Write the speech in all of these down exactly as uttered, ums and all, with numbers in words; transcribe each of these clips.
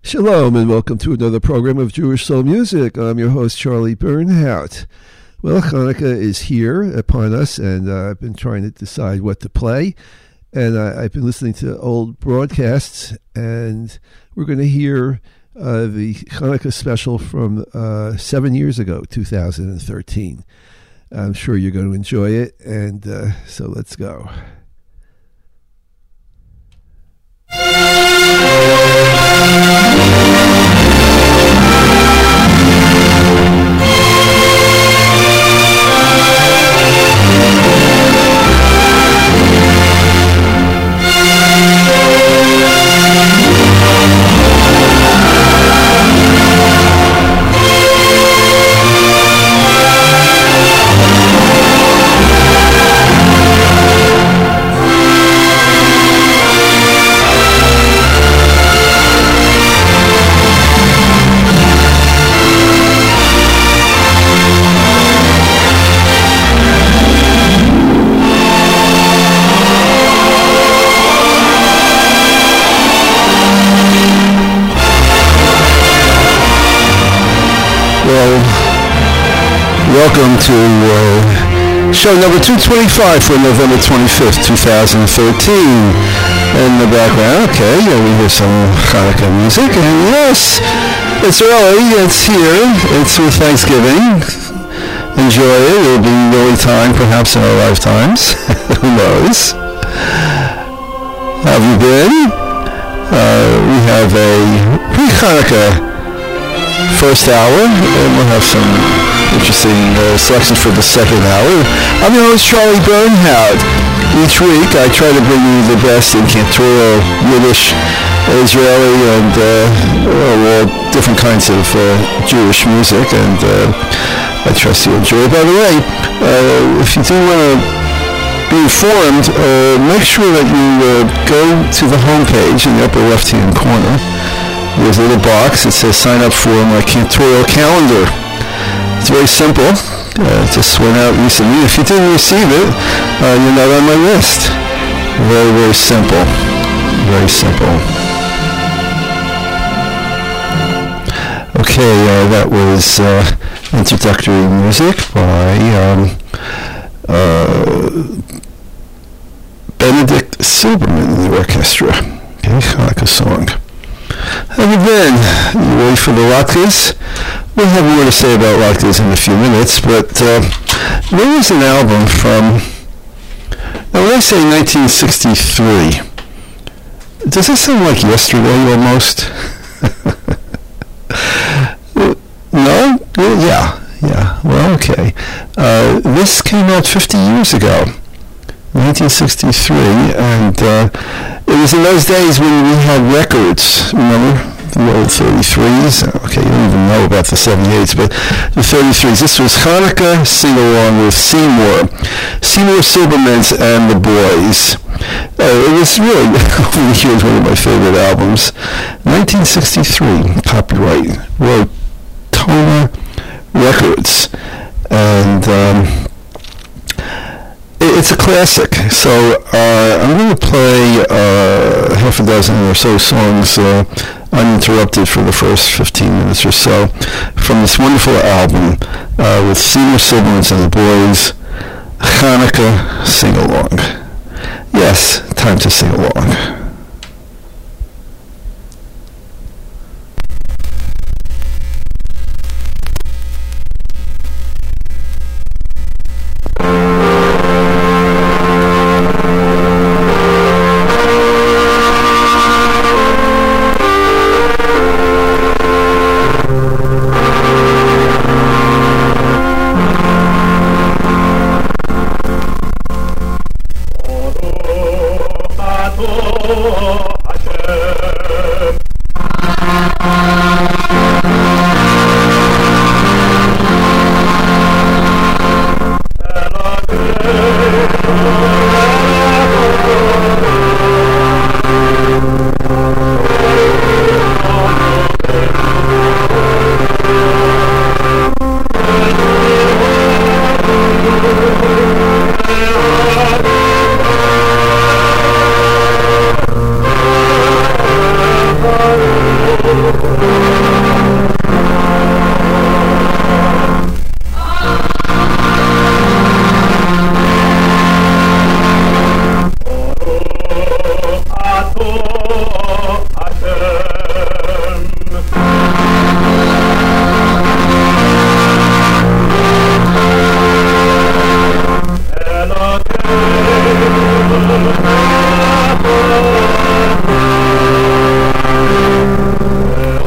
Shalom and welcome to another program of Jewish Soul Music. I'm your host, Charlie Bernhout. Well, Hanukkah is here upon us, and uh, I've been trying to decide what to play. And I, I've been listening to old broadcasts, and we're going to hear uh, the Hanukkah special from uh, seven years ago, two thousand thirteen. I'm sure you're going to enjoy it, and uh, so let's go. Welcome to uh, show number two twenty-five for November twenty-fifth, twenty thirteen. In the background, okay, yeah, we hear some Hanukkah music, and yes, it's early, it's here, it's with Thanksgiving. Enjoy it, it'll be the only time perhaps in our lifetimes. Who knows? How have you been? Uh, we have a pre-Hanukkah first hour, and we'll have some interesting uh, selections for the second hour. I'm your host, Charlie Bernhout. Each week, I try to bring you the best in cantorial, Yiddish, Israeli, and uh, well, all different kinds of uh, Jewish music, and uh, I trust you enjoy it. By the way, uh, if you do want to be informed, uh, make sure that you uh, go to the homepage in the upper left-hand corner. There's a little box that says sign up for my cantorial calendar. It's very simple. Uh, it just went out recently. If you didn't receive it, uh, you're not on my list. Very, very simple. Very simple. Okay, uh, that was uh, introductory music by um, uh, Benedict Silberman in the orchestra. Okay, Hanukkah song. How have you been? You ready for the latkes? We'll have more to say about latkes in a few minutes, but uh, there was an album from, now when I say nineteen sixty-three, does that sound like yesterday almost? No? Well, yeah, yeah, well, okay. Uh, this came out fifty years ago, nineteen sixty-three, and uh, it was in those days when we had records, remember? The old thirty-threes. Okay, you don't even know about the seventy-eights, but the thirty-threes. This was Hanukkah sing-along with Seymour. Seymour Silberman's and the Boys. Uh, it was really, over the years, one of my favorite albums. nineteen sixty-three, copyright, Rotona Records. And um, it's a classic, so uh, I'm going to play uh, half a dozen or so songs uh, uninterrupted for the first fifteen minutes or so from this wonderful album uh, with Seymour Silberman and the Boys, Hanukkah Sing-Along. Yes, time to sing along. Oh Oh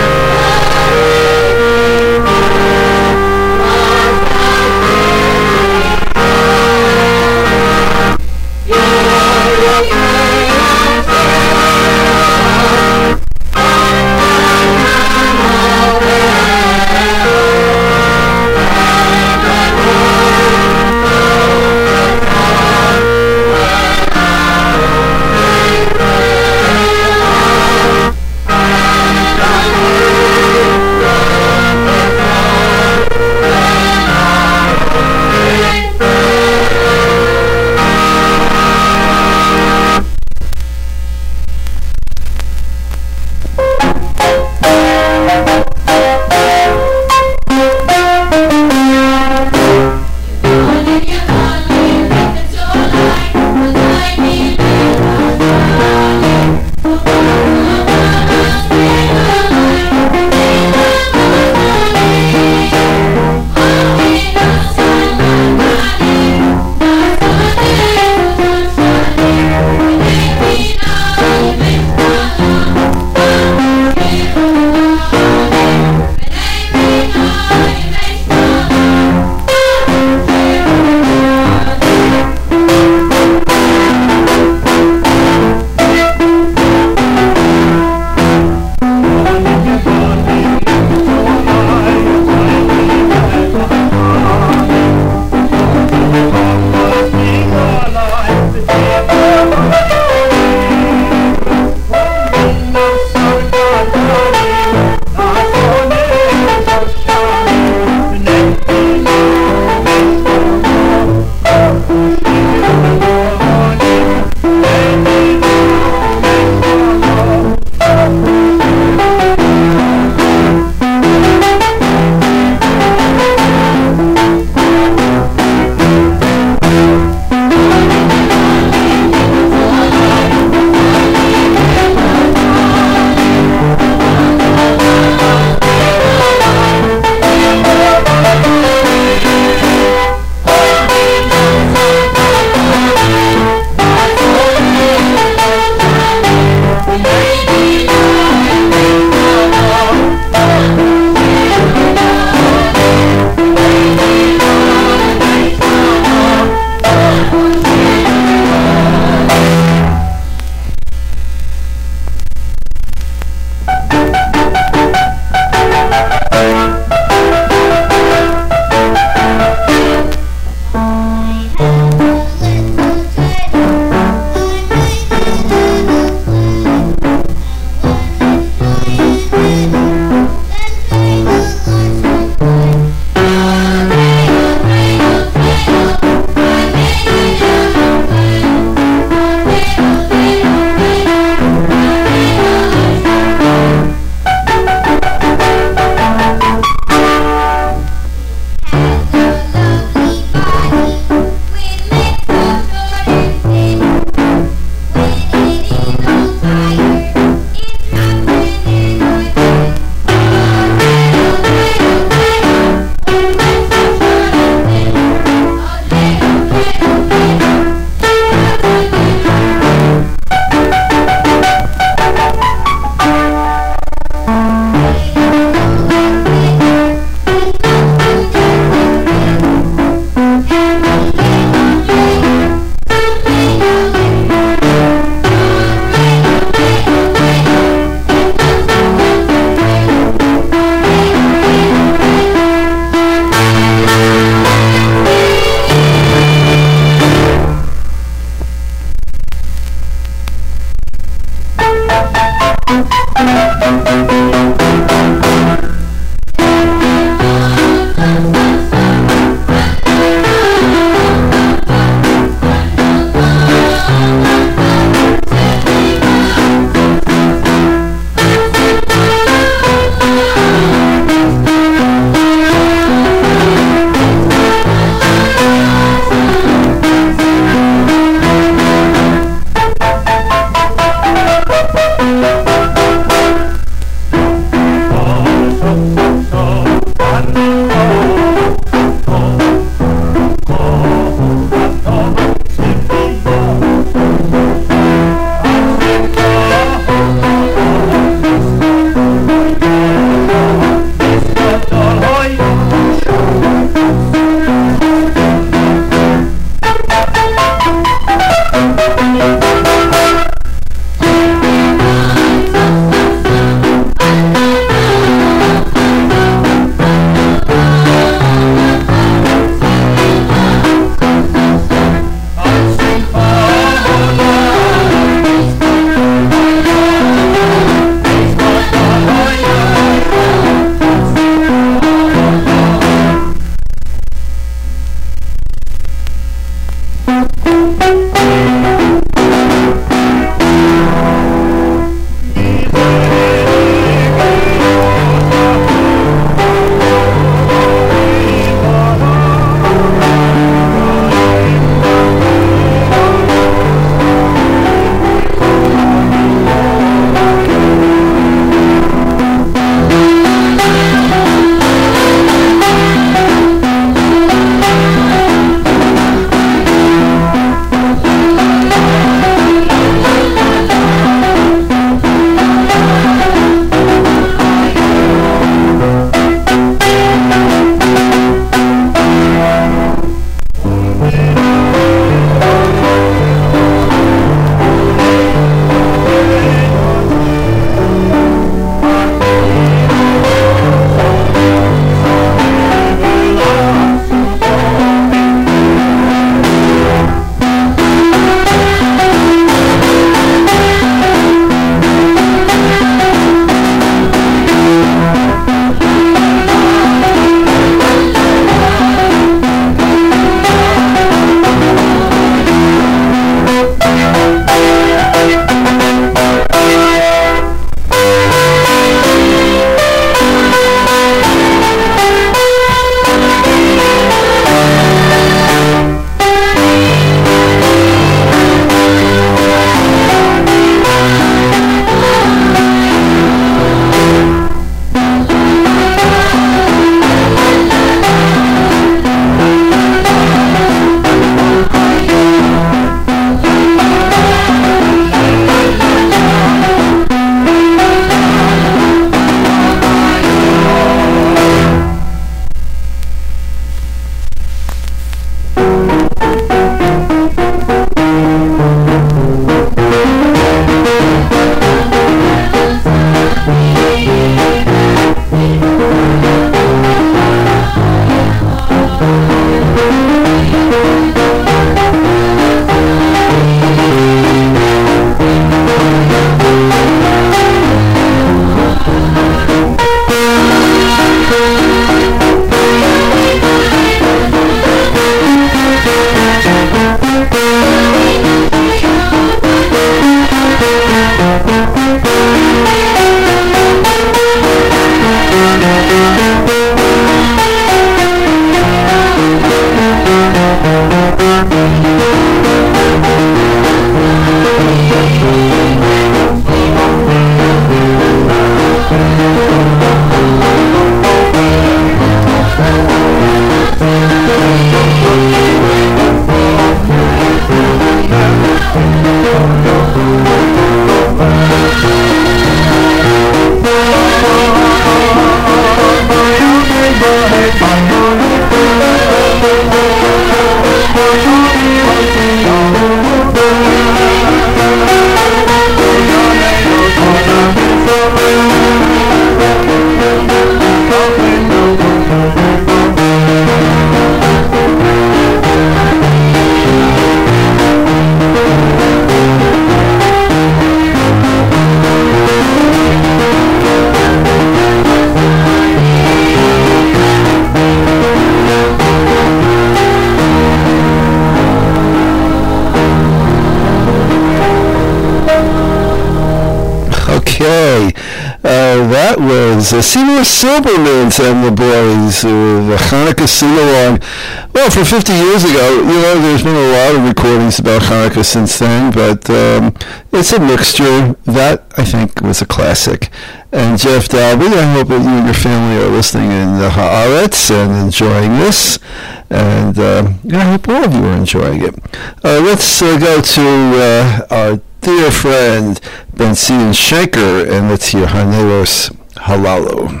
Okay, uh, that was uh, Seymour Silberman and the boys, uh, the Hanukkah sing-along. Well, from fifty years ago, you know, there's been a lot of recordings about Hanukkah since then, but um, it's a mixture. That, I think, was a classic. And Jeff Dalby, I hope that you and your family are listening in the Haaretz and enjoying this. And uh, I hope all of you are enjoying it. Uh, let's uh, go to uh, our dear friend Ben Zion Shenker, and let's hear Haneros Halalu.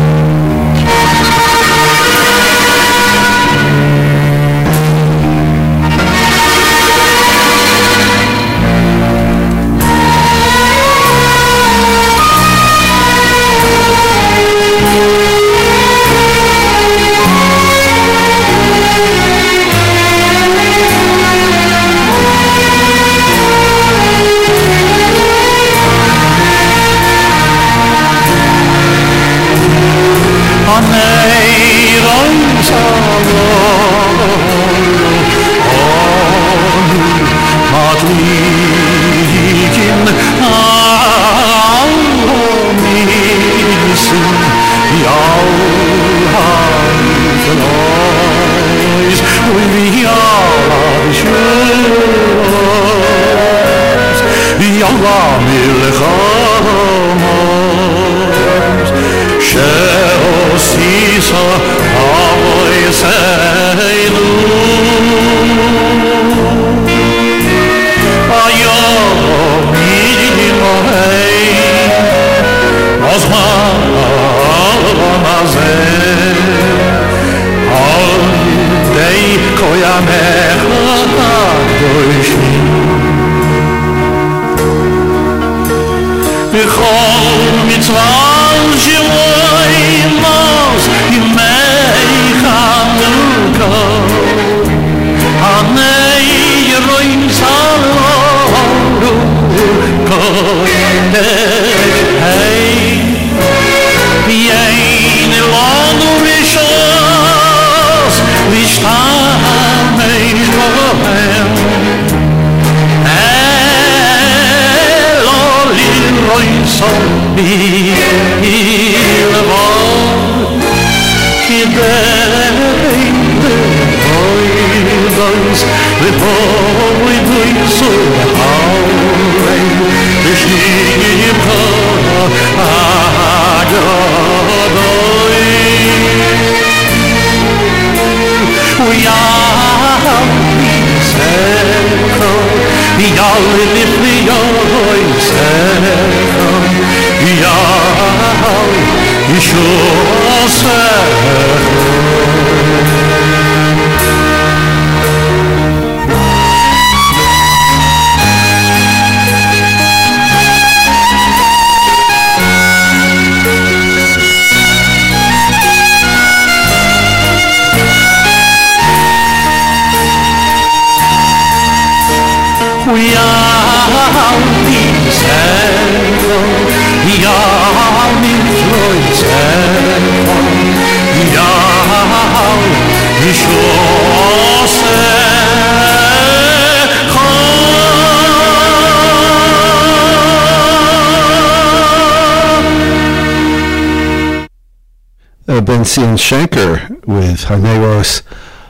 Ben Zion Shenker with Haneros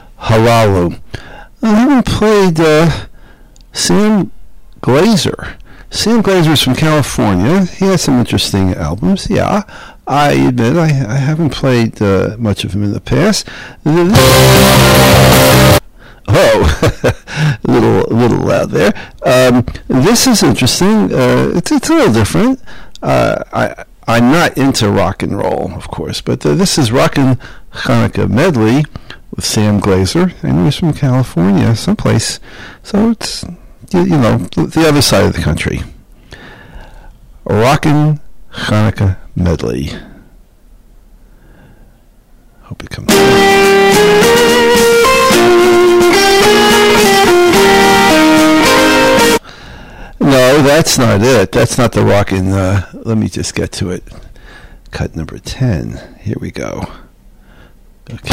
Halalu. I haven't played uh, Sam Glazer. Sam Glazer's from California. He has some interesting albums. Yeah, I admit I, I haven't played uh, much of him in the past. Oh, a little, a little loud there. Um, this is interesting. Uh, it's, it's a little different. Uh, I. I'm not into rock and roll, of course, but uh, this is Rockin' Hanukkah Medley with Sam Glazer, and he's from California, someplace. So it's, you, you know, the other side of the country. Rockin' Hanukkah Medley. Hope it comes. No, that's not it. That's not the rockin'. Uh, let me just get to it. Cut number ten. Here we go. Okay.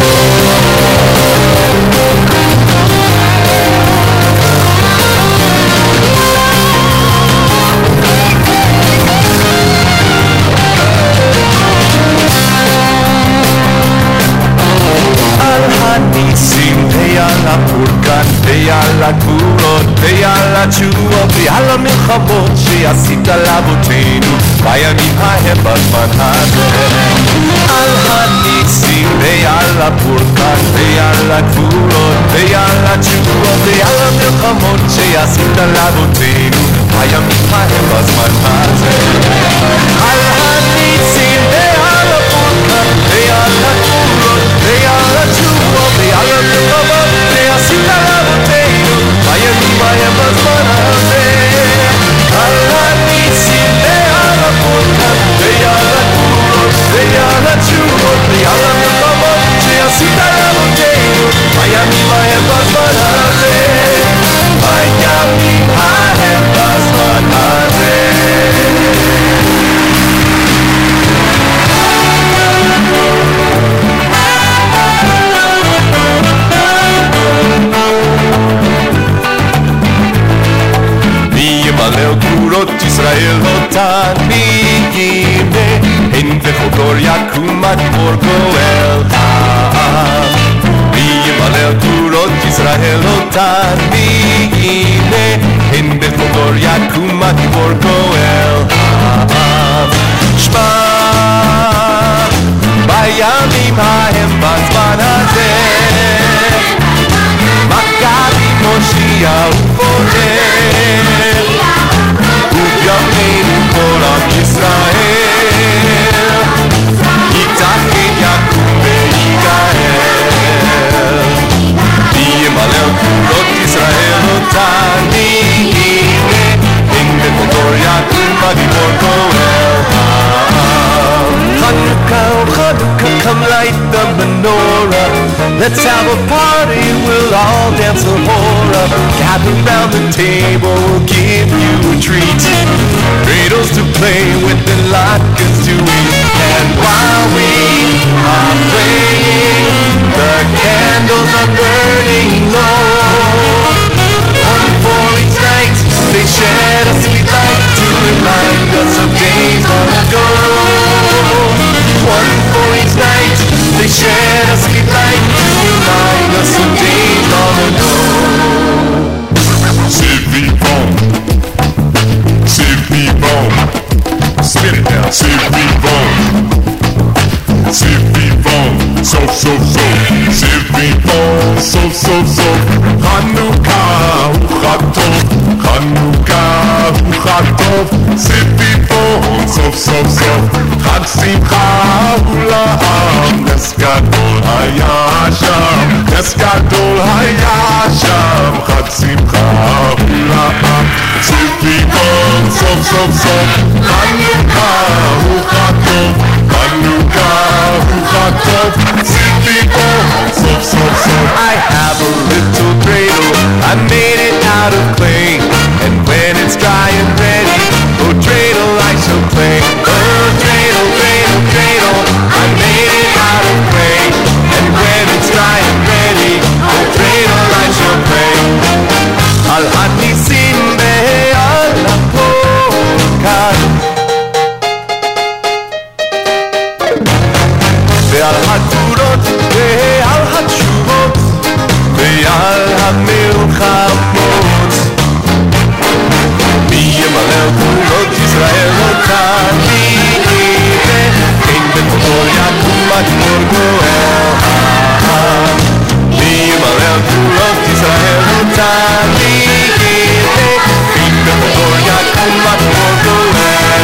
הגבורות ועל התשובות ועל המלחמות שעשית לאבותינו בימים ההם בזמן הזה. על הניסים ועל הפורקן ועל הגבורות ועל התשובות ועל המלחמות שעשית לאבותינו בימים ההם בזמן הזה. על הניסים ועל הפורקן ועל הגבורות ועל התשובות ועל המלחמות שעשית לאבותינו בימים ההם בזמן הזה. על הניסים ועל הפורקן ועל הגבורות ועל התשובות ועל המלחמות שעשית לאבותינו בימים ההם בזמן הזה. בימים ההם בזמן הזה. וימלא גבורות ישראל אותן מיגימה הן בכל דור יקום אדמו"ר גואל העם. וימלא גבורות ישראל אותן מיגימה הן בכל דור יקום אדמו"ר גואל העם. שמע בימים ההם בזמן הזה מכבי מושיע ופועל ובימינו כל עם ישראל יתאחד יקום ויגאל. וימלא גבולות ישראל אותן מיגימה הן בכל דור יקום אדמו"ר גואל העם. Hanukkah, oh Hanukkah, come light the menorah. Let's have a party, we'll all dance a hora. Gather round the table, we'll give you a treat. Cradles to play with and latkes to eat. And while we are playing, the candles are burning low. One for each night, they shed a sweet light to remind us of days long ago. One for each night, they shed a sweet light to remind us of days long ago. C'est vivant, c'est vivant, spit it down, c'est vivant, c'est vivant, so so so, c'est vivant, so so so. Hanukkah hu chatov, Hanukkah hu chatov, c'est vivant, so so so. Chag simcha hu la'am, nes gadol haya sham, nes gadol haya sham. Chag simcha hu la'am, c'est vivant, so so so. Hanukkah hu chatov, Hanukkah hu chatov, c'est vivant, so so so. I have a little cradle, I made it out of clay, and when it's dry and ready, oh dreidel I shall play. Oh dreidel, dreidel, dreidel, I made it out of clay, and when it's dry and ready, oh dreidel I shall play. Al hanisim ve'al hapokad ve'al hagvurot ve'al hatshuvot ve'al hamilchamot. וימלא גבולות ישראל אותן מיגימה הן בכל דור יקום אדמו"ר גואל העם. וימלא גבולות ישראל אותן מיגימה הן בכל דור יקום אדמו"ר גואל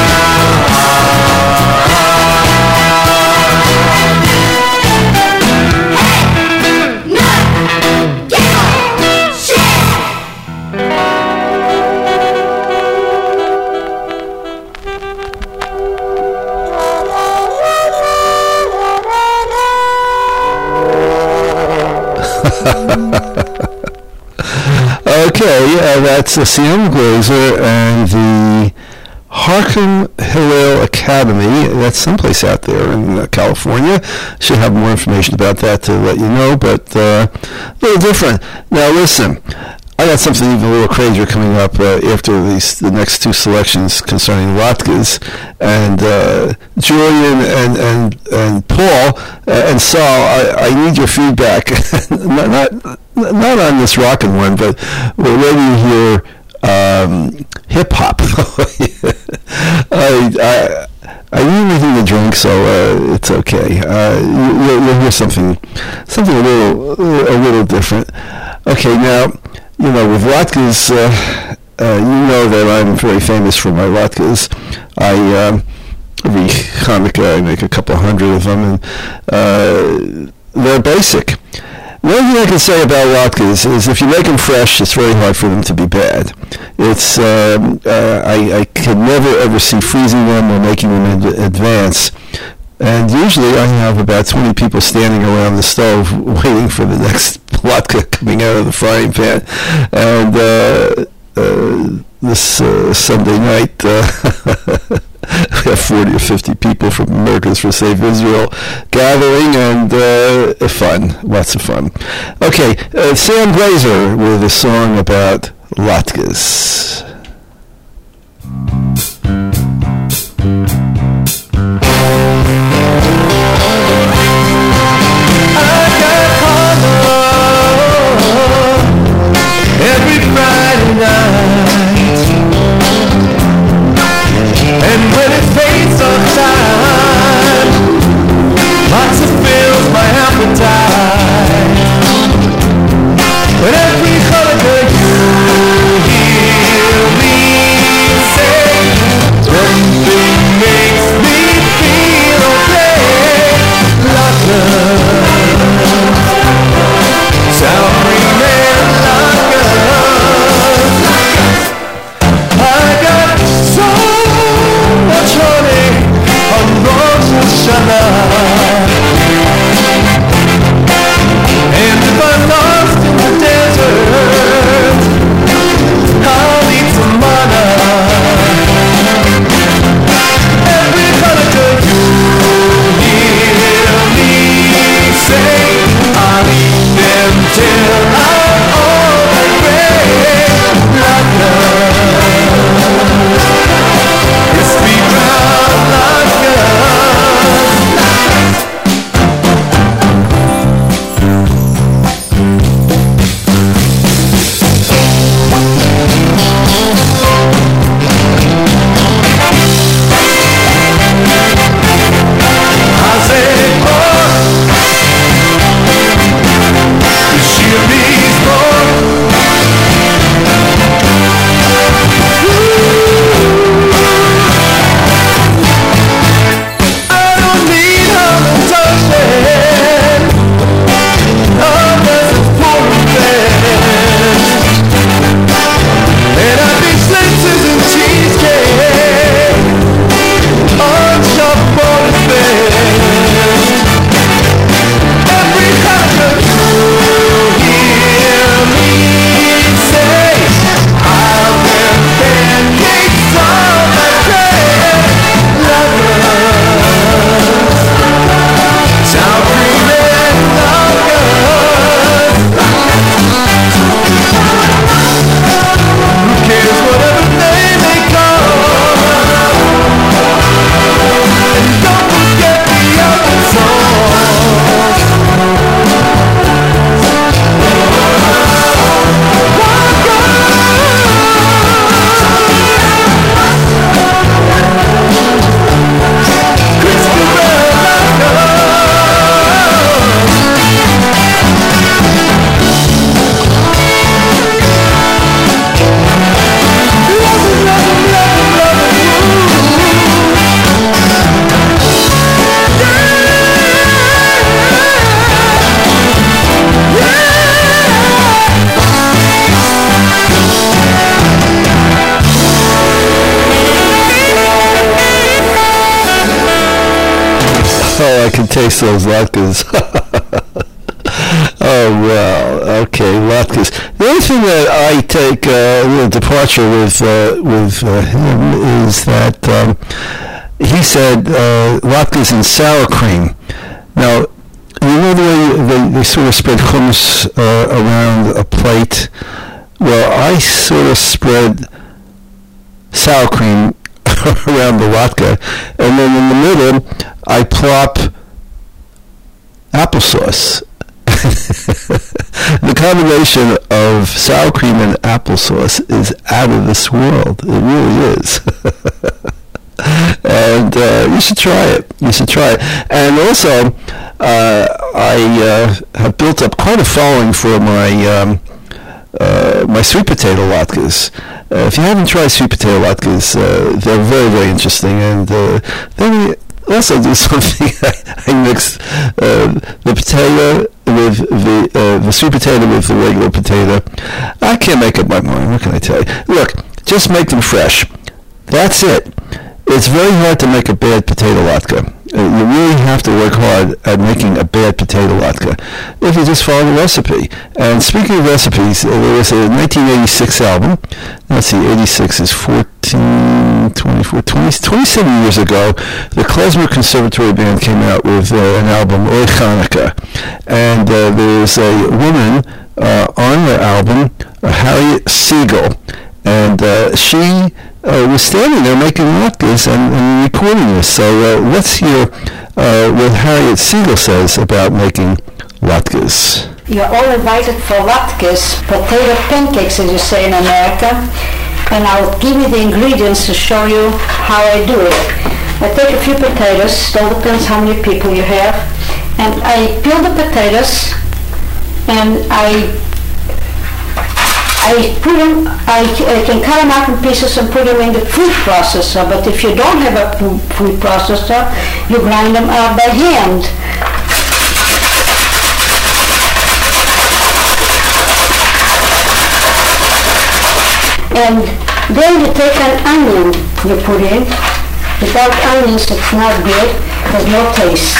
Okay, uh, that's uh, Siyam Glazer and the Harkham Hillel Academy. That's someplace out there in uh, California. Should have more information about that to let you know, but uh, a little different. Now listen, I got something even a little crazier coming up uh, after these the next two selections concerning latkes, and uh, Julian and and and Paul uh, and Saul. I, I need your feedback, not, not not on this rockin' one, but we're ready to hear um, hip hop. I. I I need anything to drink, so uh, it's okay. Uh, you, you'll, you'll hear something, something a little, a little different. Okay, now, you know, with latkes, uh, uh, you know that I'm very famous for my latkes. I um, every Hanukkah I make a couple hundred of them, and uh, they're basic. The only thing I can say about latkes is if you make them fresh, it's very hard for them to be bad. It's um, uh, I, I can never ever see freezing them or making them in advance. And usually I have about twenty people standing around the stove waiting for the next latke coming out of the frying pan. And uh, uh, this uh, Sunday night, uh, we have forty or fifty people from Americans for Safe Israel gathering, and uh, fun, lots of fun. Okay, uh, Sam Glazer with a song about latkes. I got home every Friday night, and when it fades on time, lots of fills my appetite. But every holiday you hear me say, something makes me feel okay. Latkes, sour cream and latkes. I got so much honey on Rosh Hashanah, and if I'm lost in the desert, I'll eat some manna. Every holiday you hear me say, I'll eat them till I'm old and gray. Latkes, crispy brown latkes. I say, oh, the Shiri's born. I don't need her to touch it, unless it's pouring fast. And I think slices and cheesecake on shop for the best. Every time you hear me say, I'll have pancakes on my bread. Latkes, sour cream and latkes. Who cares whatever name they call? And don't forget the other songs. Crispy brown Oh, I can taste those latkes. Oh, well, okay, latkes. The only thing that I take uh, a little departure with uh, with uh, him is that um, he said uh, latkes and sour cream. Now, you know the way they, they sort of spread hummus uh, around a plate Well, I sort of spread sour cream around the latke, and then in the middle, I plop applesauce. The combination of sour cream and applesauce is out of this world. It really is. And uh, you should try it. You should try it. And also, uh, I uh, have built up quite a following for my um, uh, my sweet potato latkes. Uh, if you haven't tried sweet potato latkes, uh, they're very, very interesting. And uh, then we also do something. I mix uh, the potato with the uh, the sweet potato with the regular potato. I can't make up my mind. What can I tell you? Look, just make them fresh. That's it. It's very hard to make a bad potato latke. Uh, you really have to work hard at making a bad potato latke if you just follow the recipe. And speaking of recipes, uh, there was a nineteen eighty-six album. Let's see, eighty-six is fourteen, twenty-four, twenty, twenty-seven years ago. The Klezmer Conservatory Band came out with uh, an album, Oy Hanukkah. And uh, there was a woman uh, on the album, uh, Harriet Siegel. And uh, she uh, was standing there making latkes and, and recording this. So uh, let's hear uh, what Harriet Siegel says about making latkes. You're all invited for latkes, potato pancakes as you say in America. And I'll give you the ingredients to show you how I do it. I take a few potatoes, it all depends how many people you have. And I peel the potatoes and I I put them, I, I can cut them up in pieces and put them in the food processor, but if you don't have a food processor, you grind them up by hand. And then you take an onion you put in. Without onions it's not good, there's no taste.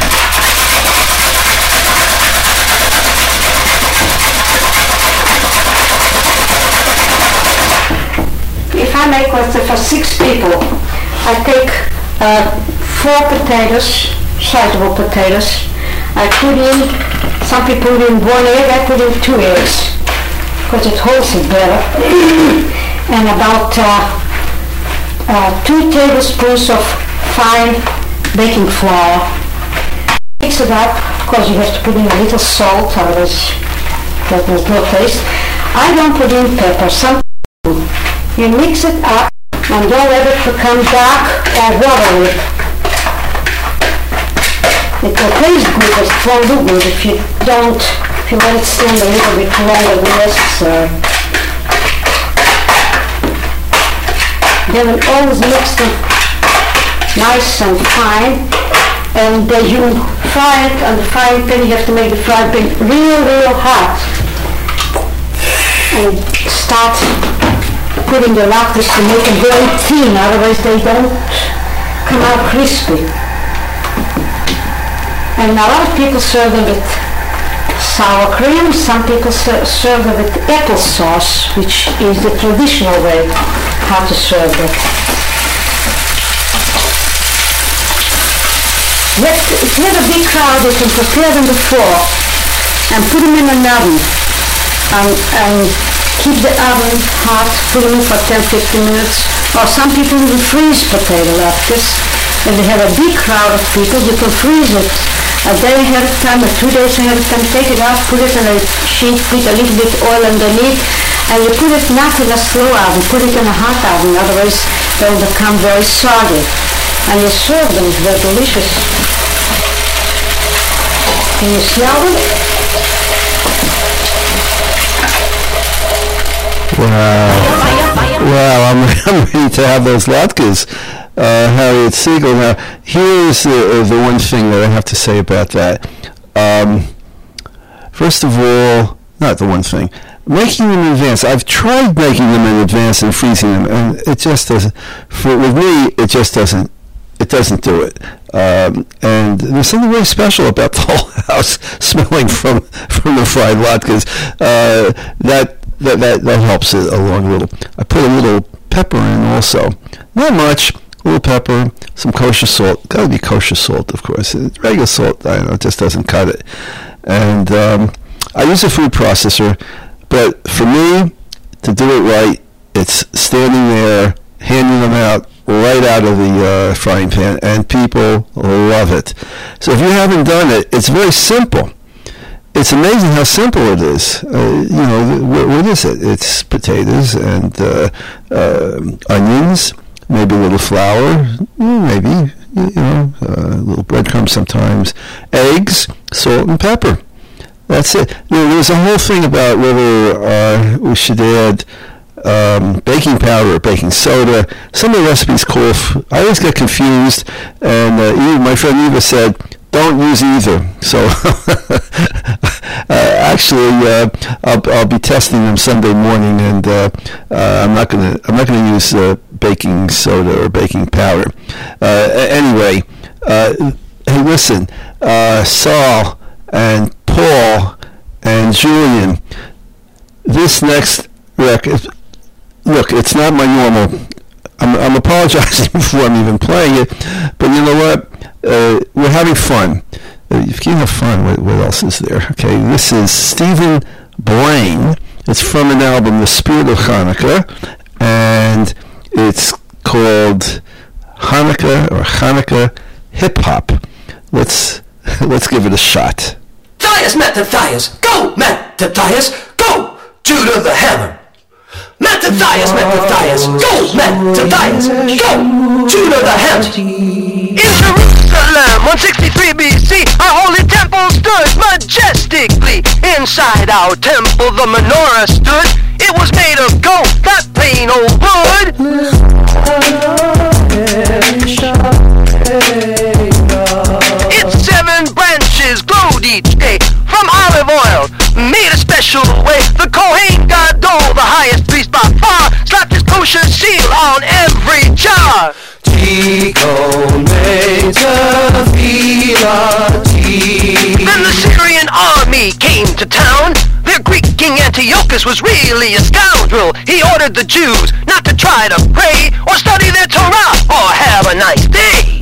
If I make, let's say, for six people, I take uh, four potatoes, sizable potatoes. I put in, some people put in one egg, I put in two eggs, because it holds it better. And about uh, uh, two tablespoons of fine baking flour. Mix it up, because you have to put in a little salt, otherwise there's no taste. I don't put in pepper. Some people, you mix it up and don't let it become dark or watery. It will taste good, but it won't look good if you don't, if you let it stand a little bit longer than necessary. Then when all is mixed up nice and fine, and then you fry it on the frying pan. You have to make the frying pan real, real hot. And start putting the latkes to make them very thin, otherwise they don't come out crispy. And a lot of people serve them with sour cream, some people serve them with applesauce, which is the traditional way how to serve them. If you have a big crowd, you can prepare them before and put them in an oven and, and keep the oven hot, put them in for ten to fifteen minutes. Or some people even freeze potato latkes. If you have a big crowd of people, you can freeze it a day ahead of time or two days ahead of time. Take it out, put it in a sheet, put a little bit oil underneath, and you put it not in a slow oven, put it in a hot oven, otherwise they'll become very soggy. And you serve them, they're delicious. Can you smell them? Wow. Wow, I'm, I'm ready to have those latkes. Uh, Harriet Siegel. Now, here's the, the one thing that I have to say about that. Um, first of all, not the one thing. Making them in advance. I've tried making them in advance and freezing them, and it just doesn't. For with me, it just doesn't. It doesn't do it. Um, and there's something very special about the whole house smelling from from the fried latkes. Uh, that that that that helps it along a little. I put a little pepper in also. Not much. A little pepper, some kosher salt. Got to be kosher salt, of course. Regular salt, I don't know, just doesn't cut it. And um, I use a food processor. But for me, do it right, it's standing there, handing them out right out of the uh, frying pan, and people love it. So if you haven't done it, it's very simple. It's amazing how simple it is. Uh, you know, what, what is it? It's potatoes and uh, uh, onions, maybe a little flour, maybe, you know, uh, a little breadcrumbs sometimes, eggs, salt, and pepper. That's it. You know, there's a whole thing about whether uh, we should add um, baking powder or baking soda. Some of the recipes call for, I always get confused, and uh, even my friend Eva said, don't use either. So uh, actually, uh, I'll, I'll be testing them Sunday morning, and uh, uh, I'm not gonna I'm not gonna use uh, baking soda or baking powder. Uh, anyway, uh, hey, listen, uh, Saul and Paul and Julian, this next record, look, it's not my normal. I'm, I'm apologizing before I'm even playing it, but you know what? Uh, we're having fun. Uh, if you can have fun, what, what else is there? Okay, this is Stephen Blaine. It's from an album, The Spirit of Hanukkah, and it's called Hanukkah or Hanukkah Hip Hop. Let's let's give it a shot. Matthias, Matthias, go! Matthias, go! Judah the Hammer. Matthias, Matthias, go! Matthias, go! Judah the Hammer. In Jerusalem, one sixty-three B C, our holy temple stood majestically. Inside our temple, the menorah stood. It was made of gold, not plain old wood. Its seven branches glowed each day from olive oil, made a special way. The Kohen Gadol, the highest priest by far, slapped his kosher seal on every jar. Then the Syrian army came to town. Their Greek king Antiochus was really a scoundrel. He ordered the Jews not to try to pray or study their Torah or have a nice day.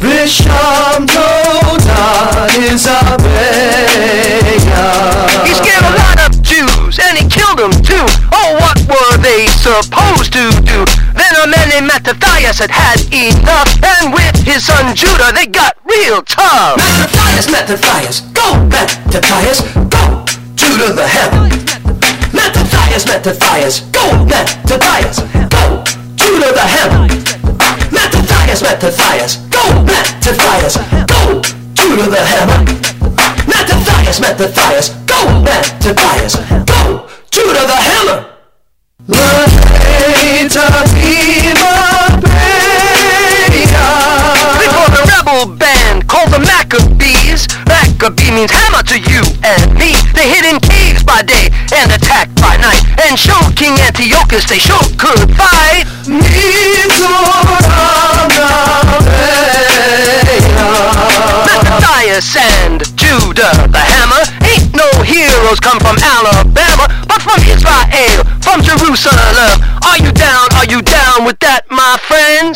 He scared a lot of Jews and he killed them too. Oh, what were they supposed to do? Then a man named Matthias had had enough, and with his son Judah they got real tough. Matthias, Matthias, go! Matthias, go! Judah the Hammer. Matthias, Matthias, go! Matthias, go! Judah the Hammer. Matthias, Matthias, go! Matthias, go! Judah the Hammer. Matthias, Matthias, go! Matthias, go! Judah the Hammer. Before the rebel band called the Maccabees, Maccabee means hammer to you and me. They hid in caves by day and attacked by night, and showed King Antiochus they sure could fight. Matthias and Judah the Hammer ain't no heroes come from Alabama, but from Israel, from Jerusalem. Are you down, are you down with that, my friends?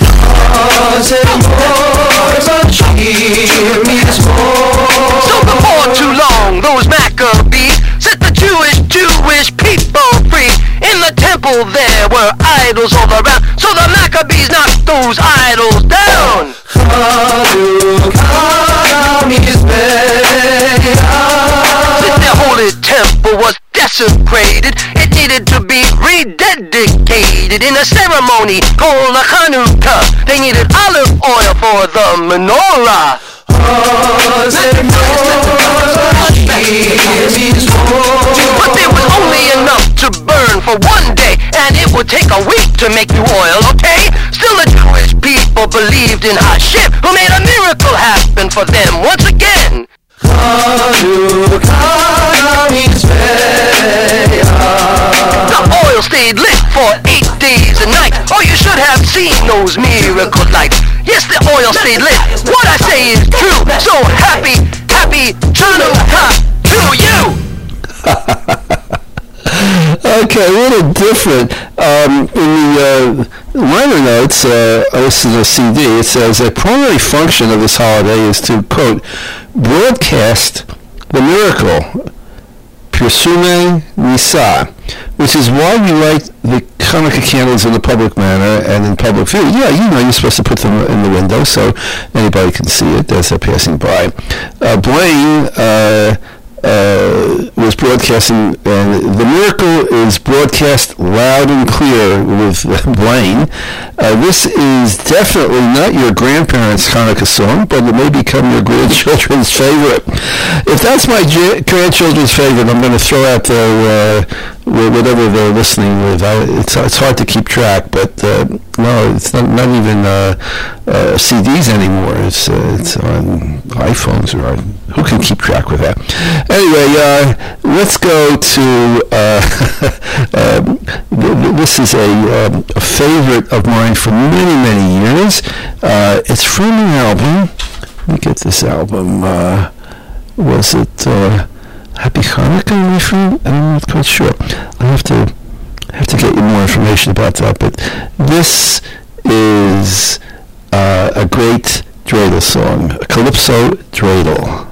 So before too long, those Maccabees set the Jewish, Jewish people free. In the temple there were idols all around, so the Maccabees knocked those idols down. Since their holy temple was desecrated, it needed to be rededicated in a ceremony called a Hanukkah. They needed olive oil for the menorah. But there was only enough to burn for one day, and it would take a week to make new oil, okay? Still the Jewish people believed in Hashem, who made a miracle happen for them once again. The oil stayed lit for eight days and nights. Oh, you should have seen those miracle lights. Yes, the oil stayed lit. What I say is true. So happy, happy Chanukah to you. Okay, a little different. Um, in the uh, liner notes, uh, this is a C D, it says, a primary function of this holiday is to, quote, broadcast the miracle Pirsume Nisa, which is why we light the Hanukkah candles in the public manner and in public view. Yeah, you know, you're supposed to put them in the window so anybody can see it as they're passing by. Uh, Blaine uh, uh, was broadcasting, and the miracle is broadcast loud and clear with Blaine. Uh, this is definitely not your grandparents' Hanukkah song, but it may become your grandchildren's favorite. If that's my j- grandchildren's favorite, I'm going to throw out their, uh, whatever they're listening with. I, it's, it's hard to keep track, but uh, no, it's not, not even uh, uh, C Ds anymore. It's, uh, it's on iPhones or on, who can keep track with that? Anyway, uh, let's go to, uh, um, this is a, um, a favorite of mine for many, many years. Uh, it's from an album. Let me get this album. Uh, was it uh, Happy Hanukkah, my friend? I'm not quite sure. I have to have to get you more information about that. But this is uh, a great dreidel song, a calypso dreidel.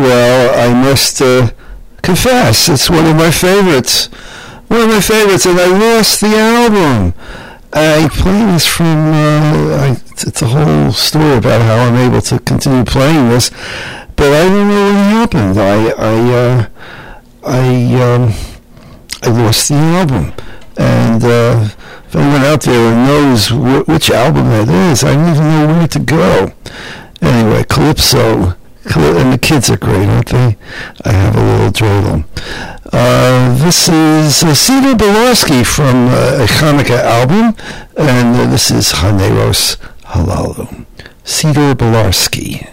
well, I must uh, confess, it's one of my favorites. One of my favorites, and I lost the album. I play this from, uh, I, it's a whole story about how I'm able to continue playing this, but I don't know what happened. I, I, uh, I, um, I lost the album, and uh, if anyone out there knows wh- which album that is, I don't even know where to go. Anyway, Calypso, Caly- and the kids are great, aren't they? I have a little dreidel. Uh, this is uh, Cedar Belarski from uh, a Hanukkah album, and uh, this is Haneros Halalu. Cedar Belarski.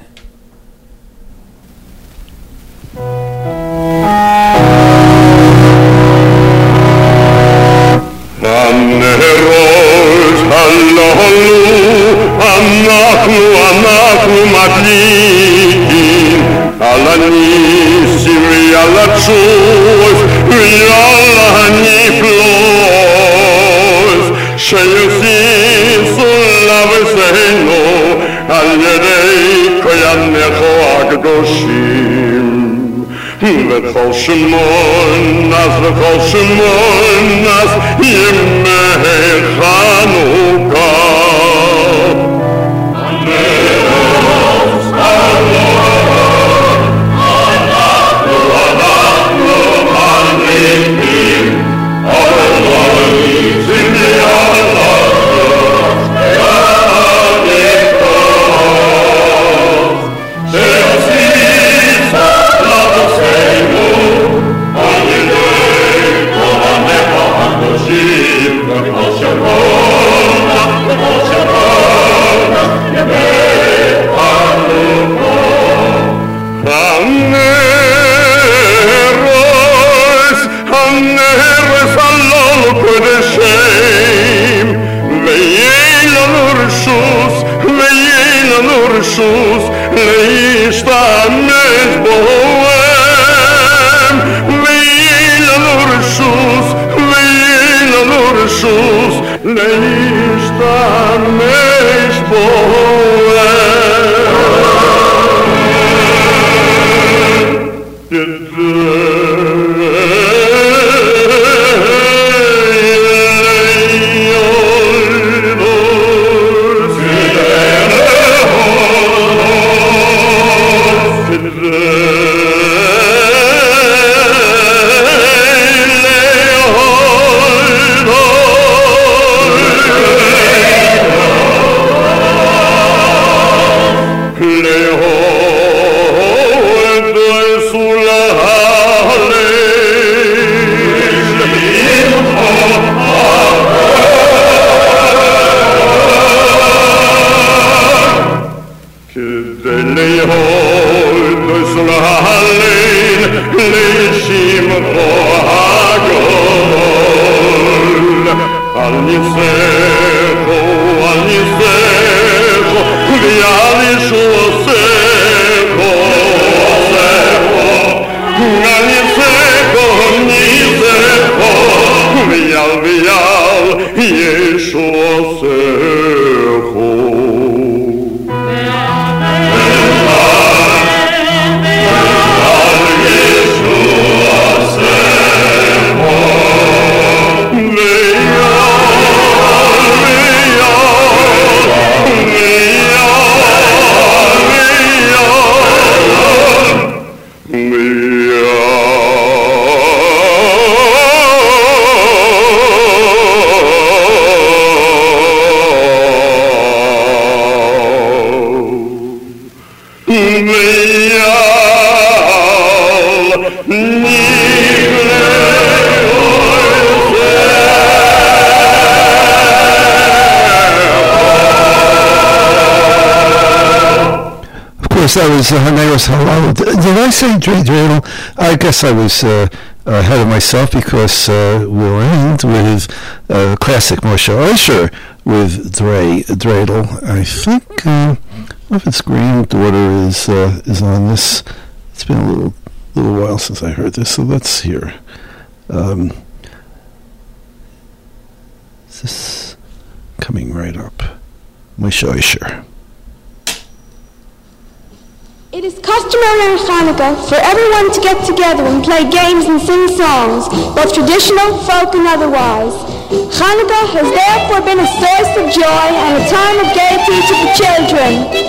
Haneros Halalu, אנחנו, אנחנו מדליקים על הניסים ועל התשובות ועל הנפלאות שיוסיפו לארצנו על ידי כהניך הקדושים וכל שמונס וכל שמונס ימי חנוכה Sus leishtamesh bohem ve'ila nur sus ve'ila nur sus leishtamesh That was uh, Haneros Halalu. Did I say Dre Dreidel? I guess I was uh, ahead of myself because uh, we'll end with uh, classic Moshe Osher with Dre Dreidel. I think uh, if its granddaughter is uh, is on this. It's been a little little while since I heard this, so let's hear. Um, is this coming right up? Moshe Osher. It is customary on Hanukkah for everyone to get together and play games and sing songs, both traditional, folk, and otherwise. Hanukkah has therefore been a source of joy and a time of gaiety to the children.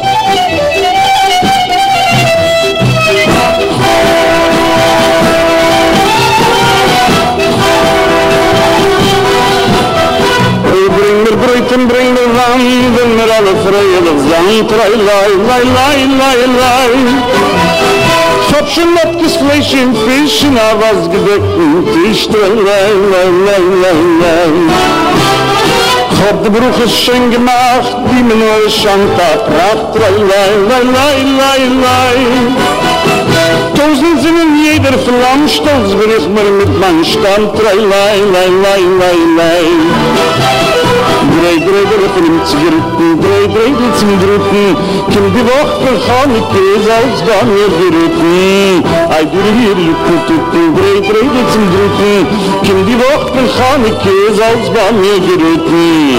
Bring mir Brot und bring mir Wein, wenn wir alle fröhlich sind. Lai, lai, lai, lai, lai, lai. Ich hab schon letztes Fleisch und Fisch und hab was gedeckt und Tisch. Lai, lai, lai, lai, lai. Ich hab die Brüche schön gemacht, die mir nur Schanta pracht. Lai, lai, lai, lai, lai, lai. Tausend sind in jeder Flamme, stolz bin ich mir mit meinem Stand. Lai, lai, lai, lai, lai, lai. Drei, drei, drei, von ihm zu geritten, drei, drei, drei, zum Dritten. Kim die Woche von Chanukah, als war mir geritten. Ei, du hier, du Kututten, drei, drei, drei, zum Dritten. Kim die Woche von Chanukah, als war mir geritten.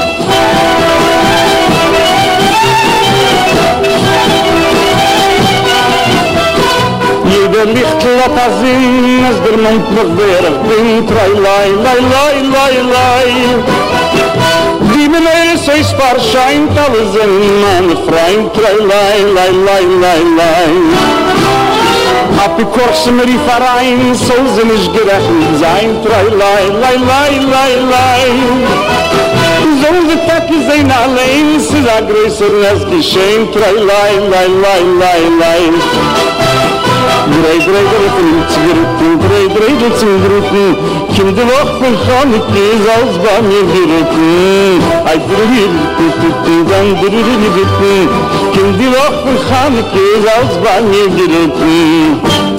Jeder Lichtl hat a Sinn, als der Mund noch wer ich bin. Trei, lai, lai, lai, lai, lai. Die men eures euch verscheint, alle sind meine Freund. Trei, lai, lai, lai, lai, lai. Hab die Kurse mir die Verein, so sind ich gerechnet sein. Trei, lai, lai, lai, lai, lai. So die Tage sind allein, es ist ein größeres Geschehen. Trei, lai, lai, lai, lai, lai. Drei, drei, drei, von ihm zu geritten, drei, drei, drei, zum Dritten. Kim die Woche von Chanukah, als bei mir geritten. Ei, drei, drei, dann drei, drei, drei. Kim die Woche von Chanukah, als bei mir geritten.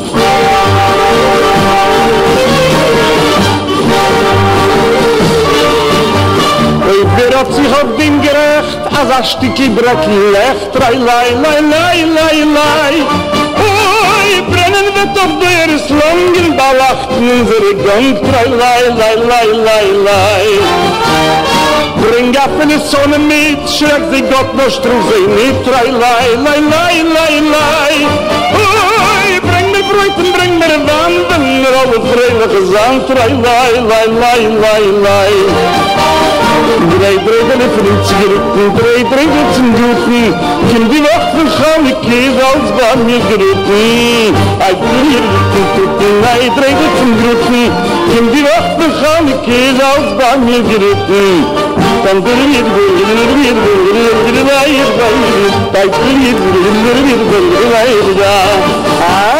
Wer hat sich auf dem gerecht, als ein Stückchen Brecken lecht. Lai, lai, lai, lai, lai, lai. Brennen wird auf der Slungen, da lacht unsere Gang. Lai, lai, lai, lai, lai, lai. Bring ab in die Sonne mit, schreckt sie Gott noch struf sie nicht. Lai, lai, lai, lai, lai, lai. Oi, bring mir Brot und bring mir Wein, wenn wir alle freiliche sind. Lai, lai, lai, lai, lai, lai. Drei, drei, drei, von ihm zu geritten, drei, drei, drei, zum Dritten. Kim die Woche von Chanukah, als bei mir geritten. Ei, drei, drei, drei, drei, zum Dritten. Kim die Woche von Chanukah, als bei mir geritten. Dann drei, drei, drei, drei, drei, drei, drei, drei, drei,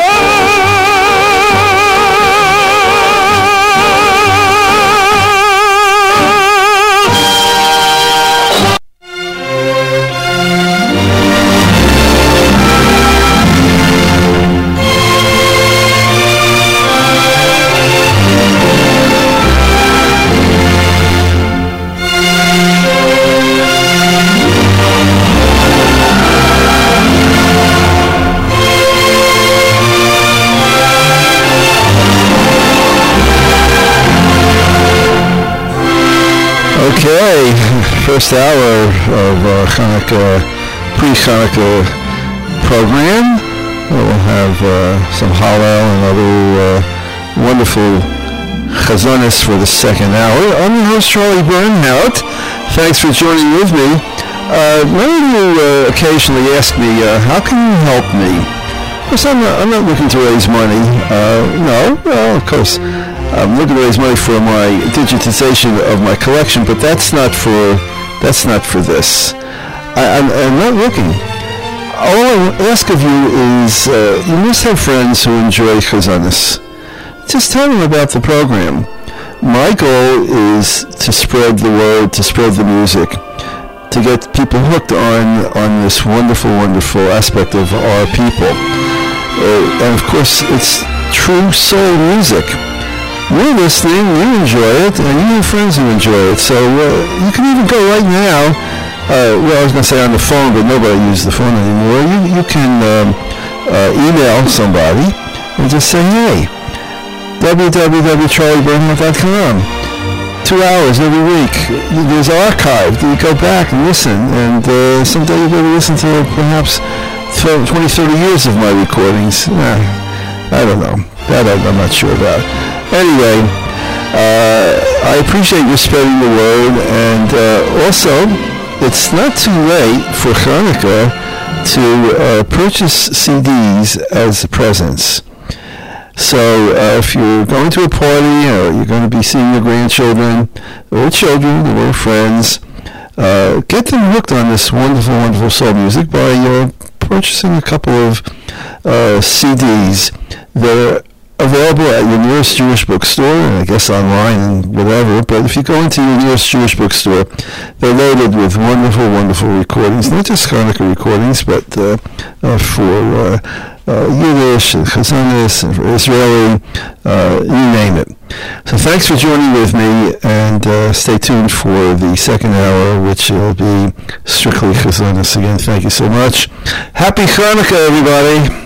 Okay, first hour of uh, Hanukkah, pre-Hanukkah program. We'll have uh, some Hallel and other uh, wonderful chazonis for the second hour. I'm your host, Charlie Bernhardt. Thanks for joining with me. Uh, many of you uh, occasionally ask me, uh, how can you help me? Of course, I'm not, I'm not looking to raise money. Uh, no, well, of course. I'm looking to raise money for my digitization of my collection, but that's not for that's not for this. I, I'm, I'm not looking. All I ask of you is uh, you must have friends who enjoy chazonis. Just tell them about the program. My goal is to spread the word, to spread the music, to get people hooked on on this wonderful, wonderful aspect of our people. Uh, and of course, it's true soul music. You're listening, you enjoy it, and you have friends who enjoy it. So uh, you can even go right now. Uh, well, I was going to say on the phone, but nobody uses the phone anymore. You you can um, uh, email somebody and just say, hey, w w w dot charlie bernhardt dot com. Two hours every week. There's archived. You go back and listen, and uh, someday you'll be able to listen to perhaps twenty, thirty years of my recordings. Eh, I don't know. That I'm not sure about. Anyway, uh, I appreciate you spreading the word, and uh, also, it's not too late for Hanukkah to uh, purchase C Ds as presents. So uh, if you're going to a party or you're going to be seeing your grandchildren or children or friends, uh, get them hooked on this wonderful, wonderful soul music by uh, purchasing a couple of uh, C Ds that are available at your nearest Jewish bookstore, and I guess online and whatever. But if you go into your nearest Jewish bookstore, they're loaded with wonderful, wonderful recordings, not just Hanukkah recordings, but uh, uh, for uh, uh, Yiddish and Chazanis and for Israeli, uh, you name it. So thanks for joining with me, and uh, stay tuned for the second hour, which will be strictly Chazanis. Again, thank you so much. Happy Hanukkah, everybody.